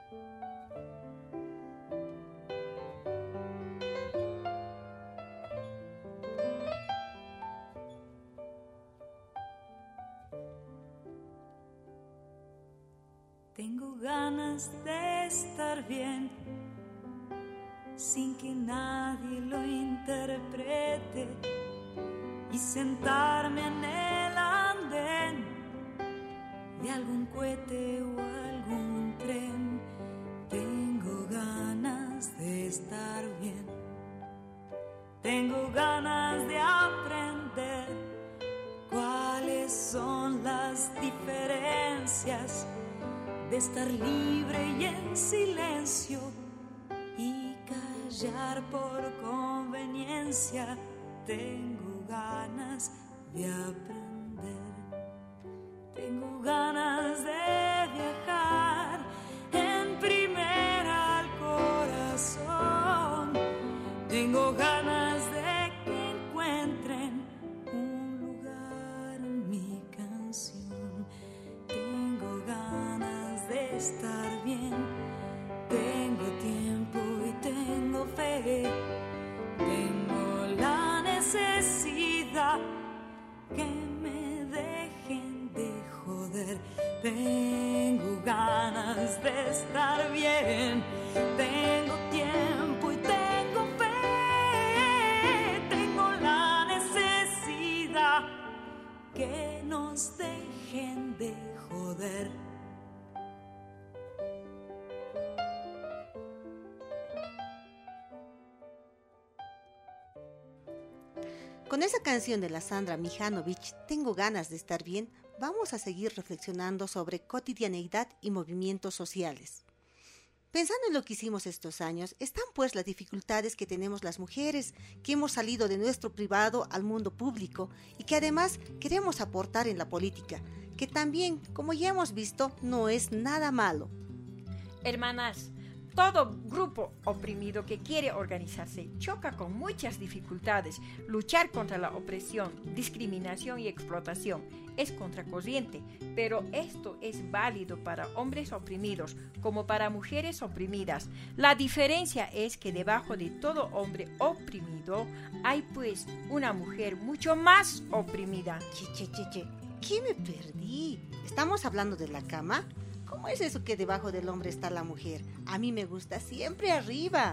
Tengo ganas de estar bien, sin que nadie lo interprete, y sentarme en el andén de algún cohete o algún tren. Tengo ganas de estar bien, tengo ganas de aprender cuáles son las diferencias de estar libre y en silencio y callar por conveniencia. Tengo ganas de aprender, tengo ganas de viajar en primera al corazón. Tengo ganas de que encuentren un lugar en mi canción. Tengo ganas de estar bien, tengo tiempo y tengo fe, tengo la necesidad que me dejen de joder. Tengo ganas de estar bien, tengo tiempo y tengo fe, tengo la necesidad que nos dejen de joder. Con esa canción de la Sandra Mijanovic, Tengo ganas de estar bien, vamos a seguir reflexionando sobre cotidianeidad y movimientos sociales. Pensando en lo que hicimos estos años, están pues las dificultades que tenemos las mujeres, que hemos salido de nuestro privado al mundo público y que además queremos aportar en la política, que también, como ya hemos visto, no es nada malo. Hermanas, todo grupo oprimido que quiere organizarse choca con muchas dificultades. Luchar contra la opresión, discriminación y explotación es contracorriente, pero esto es válido para hombres oprimidos como para mujeres oprimidas. La diferencia es que debajo de todo hombre oprimido hay pues una mujer mucho más oprimida. ¿Qué me perdí? ¿Estamos hablando de la cama? ¿Cómo es eso que debajo del hombre está la mujer? A mí me gusta siempre arriba.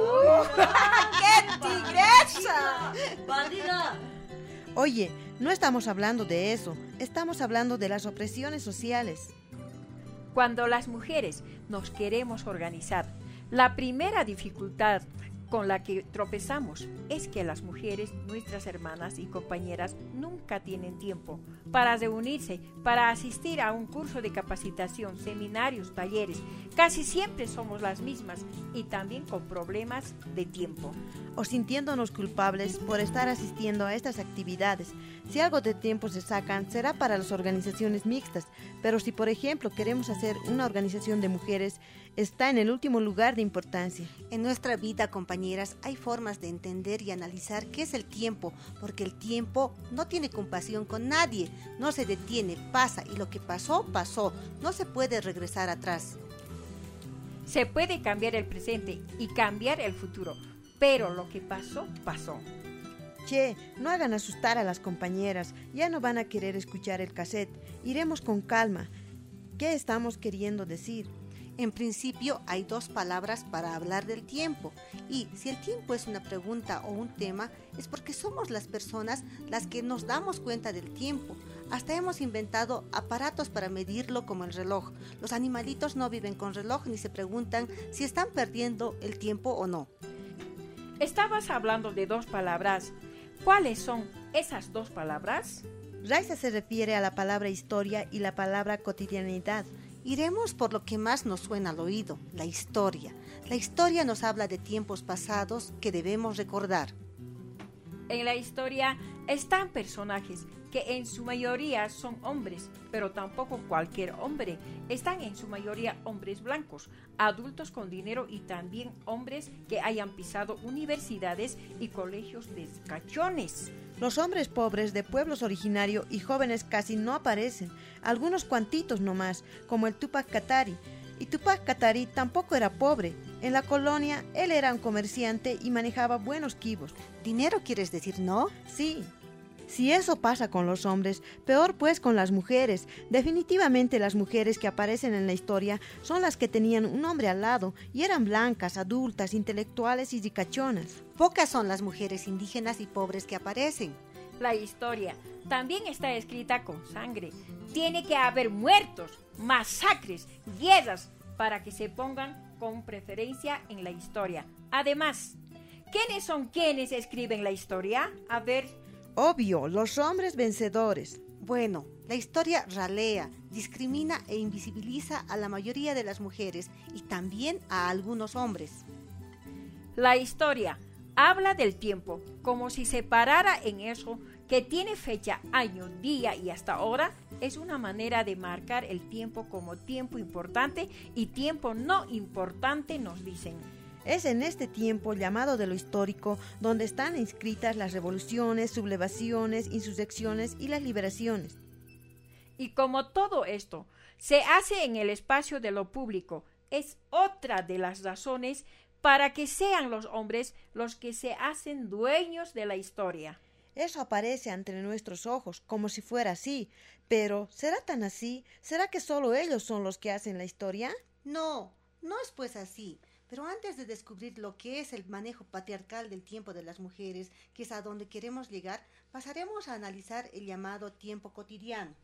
¡Qué tigresa! ¡Bandida! Oye, no estamos hablando de eso, estamos hablando de las opresiones sociales. Cuando las mujeres nos queremos organizar, la primera dificultad con la que tropezamos es que las mujeres, nuestras hermanas y compañeras, nunca tienen tiempo para reunirse, para asistir a un curso de capacitación, seminarios, talleres. Casi siempre somos las mismas y también con problemas de tiempo. O sintiéndonos culpables por estar asistiendo a estas actividades. Si algo de tiempo se sacan, será para las organizaciones mixtas, pero si por ejemplo queremos hacer una organización de mujeres, está en el último lugar de importancia. En nuestra vida, compañeras, hay formas de entender y analizar qué es el tiempo, porque el tiempo no tiene compasión con nadie, no se detiene, pasa, y lo que pasó, pasó, no se puede regresar atrás. Se puede cambiar el presente y cambiar el futuro, pero lo que pasó, pasó. Che, no hagan asustar a las compañeras, ya no van a querer escuchar el cassette. Iremos con calma. ¿Qué estamos queriendo decir? En principio hay dos palabras para hablar del tiempo, y si el tiempo es una pregunta o un tema, es porque somos las personas las que nos damos cuenta del tiempo. Hasta hemos inventado aparatos para medirlo como el reloj. Los animalitos no viven con reloj ni se preguntan si están perdiendo el tiempo o no. Estabas hablando de dos palabras. ¿Cuáles son esas dos palabras? Raiza se refiere a la palabra historia y la palabra cotidianidad. Iremos por lo que más nos suena al oído, la historia. La historia nos habla de tiempos pasados que debemos recordar. En la historia están personajes que en su mayoría son hombres, pero tampoco cualquier hombre. Están en su mayoría hombres blancos, adultos con dinero y también hombres que hayan pisado universidades y colegios de cachones. Los hombres pobres de pueblos originarios y jóvenes casi no aparecen, algunos cuantitos nomás, como el Tupac Katari, Y Tupac Katari tampoco era pobre. En la colonia, él era un comerciante y manejaba buenos quibos. ¿Dinero quieres decir, no? Sí. Si eso pasa con los hombres, peor pues con las mujeres. Definitivamente las mujeres que aparecen en la historia son las que tenían un hombre al lado y eran blancas, adultas, intelectuales y ricachonas. Pocas son las mujeres indígenas y pobres que aparecen. La historia también está escrita con sangre. Tiene que haber muertos, masacres, guerras, para que se pongan con preferencia en la historia. Además, ¿quiénes son quienes escriben la historia? A ver. Obvio, los hombres vencedores. Bueno, la historia ralea, discrimina e invisibiliza a la mayoría de las mujeres y también a algunos hombres. La historia habla del tiempo como si se parara en eso que tiene fecha, año, día y hasta hora. Es una manera de marcar el tiempo como tiempo importante y tiempo no importante, nos dicen. Es en este tiempo llamado de lo histórico donde están inscritas las revoluciones, sublevaciones, insurrecciones y las liberaciones. Y como todo esto se hace en el espacio de lo público, es otra de las razones para que sean los hombres los que se hacen dueños de la historia. Eso aparece ante nuestros ojos como si fuera así, pero ¿será tan así? ¿Será que solo ellos son los que hacen la historia? No, no es pues así. Pero antes de descubrir lo que es el manejo patriarcal del tiempo de las mujeres, que es a donde queremos llegar, pasaremos a analizar el llamado tiempo cotidiano.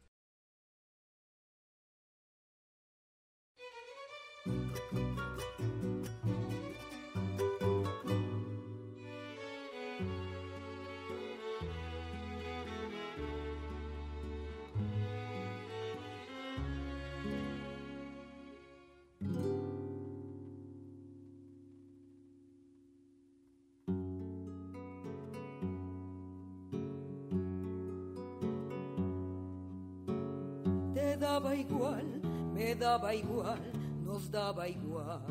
Daba igual, me daba igual, nos daba igual.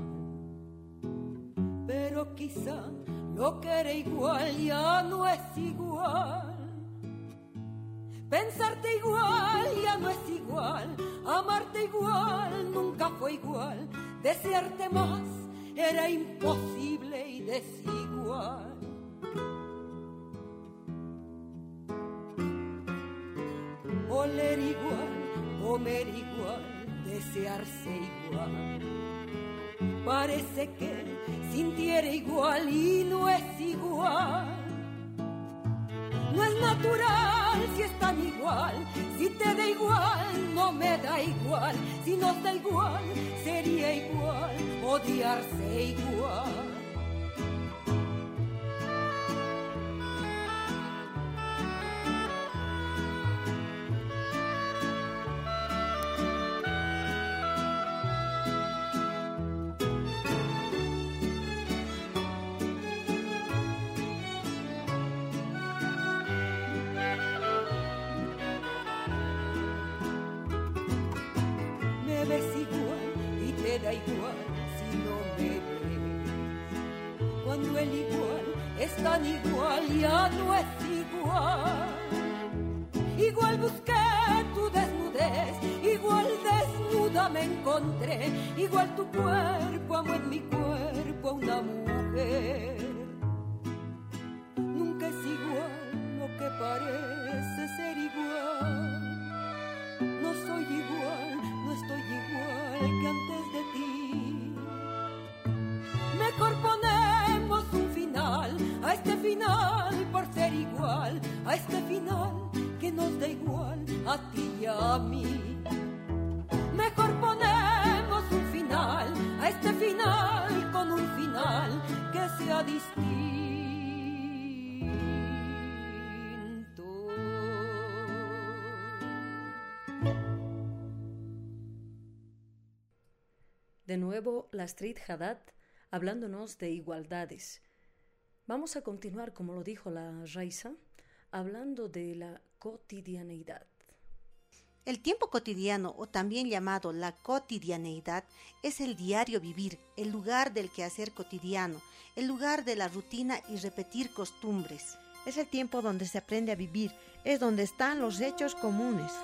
Pero quizá lo que era igual ya no es igual. Pensarte igual ya no es igual. Amarte igual nunca fue igual. Desearte más era imposible y desigual. Oler igual, comer igual, desearse igual. Parece que sintiera igual y no es igual. No es natural si es tan igual. Si te da igual, no me da igual. Si nos da igual, sería igual. Odiarse igual. Da igual si no me ves. Cuando el igual es tan igual, ya no es igual. Igual busqué tu desnudez, igual desnuda me encontré. Igual tu cuerpo amo en mi cuerpo a una mujer. Nunca es igual lo que parece ser igual. No soy igual, no estoy igual que antes de ti. Mejor ponemos un final a este final por ser igual, a este final que nos da igual a ti y a mí. Mejor ponemos un final a este final con un final que sea distinto. De nuevo, la Astrid Haddad hablándonos de igualdades. Vamos a continuar, como lo dijo la Raiza, hablando de la cotidianeidad. El tiempo cotidiano, o también llamado la cotidianeidad, es el diario vivir, el lugar del quehacer cotidiano, el lugar de la rutina y repetir costumbres. Es el tiempo donde se aprende a vivir, es donde están los hechos comunes.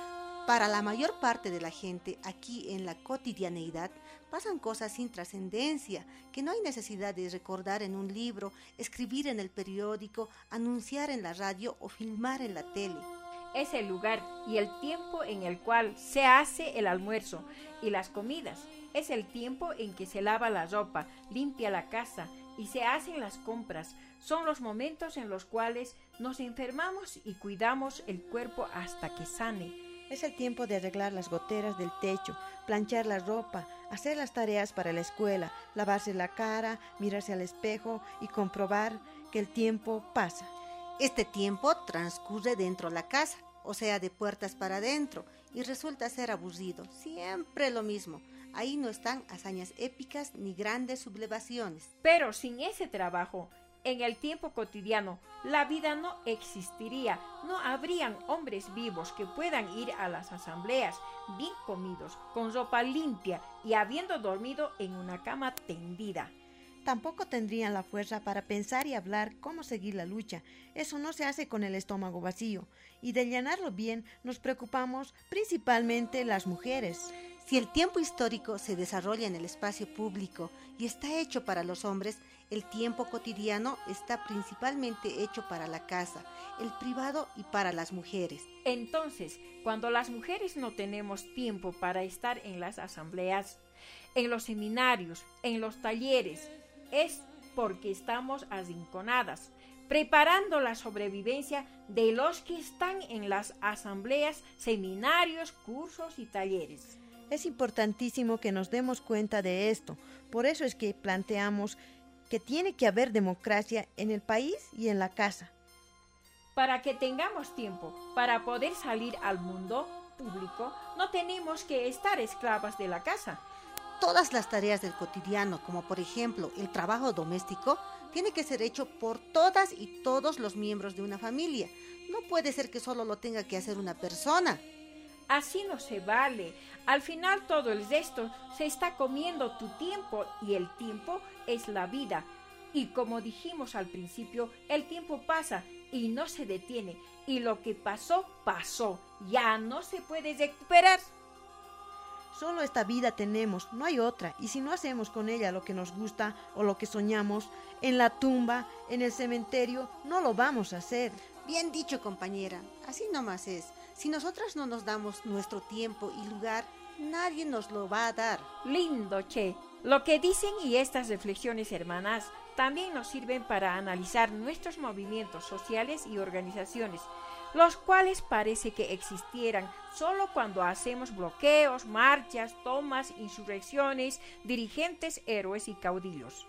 Para la mayor parte de la gente aquí en la cotidianeidad pasan cosas sin trascendencia, que no hay necesidad de recordar en un libro, escribir en el periódico, anunciar en la radio o filmar en la tele. Es el lugar y el tiempo en el cual se hace el almuerzo y las comidas. Es el tiempo en que se lava la ropa, limpia la casa y se hacen las compras. Son los momentos en los cuales nos enfermamos y cuidamos el cuerpo hasta que sane. Es el tiempo de arreglar las goteras del techo, planchar la ropa, hacer las tareas para la escuela, lavarse la cara, mirarse al espejo y comprobar que el tiempo pasa. Este tiempo transcurre dentro de la casa, o sea, de puertas para adentro, y resulta ser aburrido, siempre lo mismo. Ahí no están hazañas épicas ni grandes sublevaciones. Pero sin ese trabajo, en el tiempo cotidiano, la vida no existiría. No habrían hombres vivos que puedan ir a las asambleas bien comidos, con ropa limpia y habiendo dormido en una cama tendida. Tampoco tendrían la fuerza para pensar y hablar cómo seguir la lucha. Eso no se hace con el estómago vacío. Y de llenarlo bien nos preocupamos principalmente las mujeres. Si el tiempo histórico se desarrolla en el espacio público y está hecho para los hombres, el tiempo cotidiano está principalmente hecho para la casa, el privado y para las mujeres. Entonces, cuando las mujeres no tenemos tiempo para estar en las asambleas, en los seminarios, en los talleres, es porque estamos arrinconadas, preparando la sobrevivencia de los que están en las asambleas, seminarios, cursos y talleres. Es importantísimo que nos demos cuenta de esto. Por eso es que planteamos que tiene que haber democracia en el país y en la casa. Para que tengamos tiempo para poder salir al mundo público, no tenemos que estar esclavas de la casa. Todas las tareas del cotidiano, como por ejemplo el trabajo doméstico, tiene que ser hecho por todas y todos los miembros de una familia. No puede ser que solo lo tenga que hacer una persona. Así no se vale. Al final todo el resto se está comiendo tu tiempo y el tiempo es la vida. Y como dijimos al principio, el tiempo pasa y no se detiene. Y lo que pasó, pasó. Ya no se puede recuperar. Solo esta vida tenemos, no hay otra. Y si no hacemos con ella lo que nos gusta o lo que soñamos, en la tumba, en el cementerio, no lo vamos a hacer. Bien dicho, compañera. Así nomás es. Si nosotras no nos damos nuestro tiempo y lugar, nadie nos lo va a dar. Lindo, che. Lo que dicen y estas reflexiones, hermanas, también nos sirven para analizar nuestros movimientos sociales y organizaciones, los cuales parece que existieran solo cuando hacemos bloqueos, marchas, tomas, insurrecciones, dirigentes, héroes y caudillos.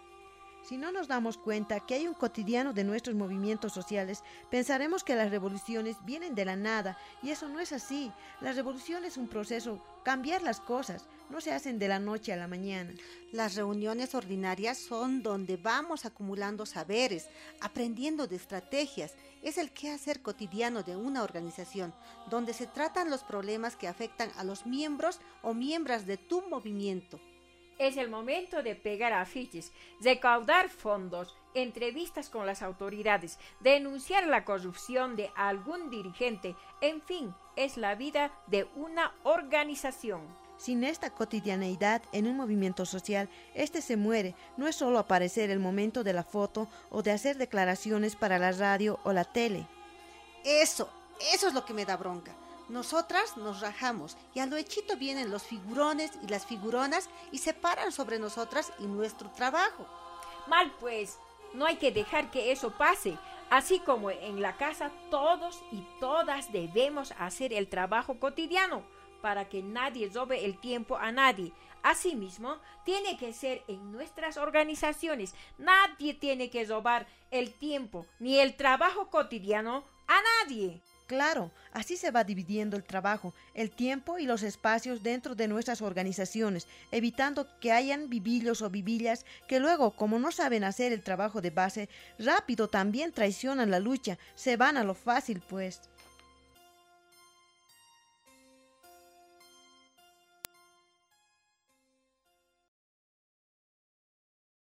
Si no nos damos cuenta que hay un cotidiano de nuestros movimientos sociales, pensaremos que las revoluciones vienen de la nada, y eso no es así. La revolución es un proceso, cambiar las cosas, no se hacen de la noche a la mañana. Las reuniones ordinarias son donde vamos acumulando saberes, aprendiendo de estrategias. Es el quehacer cotidiano de una organización, donde se tratan los problemas que afectan a los miembros o miembros de tu movimiento. Es el momento de pegar afiches, recaudar fondos, entrevistas con las autoridades, denunciar la corrupción de algún dirigente. En fin, es la vida de una organización. Sin esta cotidianeidad en un movimiento social, este se muere. No es solo aparecer el momento de la foto o de hacer declaraciones para la radio o la tele. Eso es lo que me da bronca. Nosotras nos rajamos y a lo hechito vienen los figurones y las figuronas y se paran sobre nosotras y nuestro trabajo. Mal pues, no hay que dejar que eso pase. Así como en la casa todos y todas debemos hacer el trabajo cotidiano para que nadie robe el tiempo a nadie. Asimismo, tiene que ser en nuestras organizaciones. Nadie tiene que robar el tiempo ni el trabajo cotidiano a nadie. Claro, así se va dividiendo el trabajo, el tiempo y los espacios dentro de nuestras organizaciones, evitando que hayan vivillos o vivillas que luego, como no saben hacer el trabajo de base, rápido también traicionan la lucha, se van a lo fácil pues.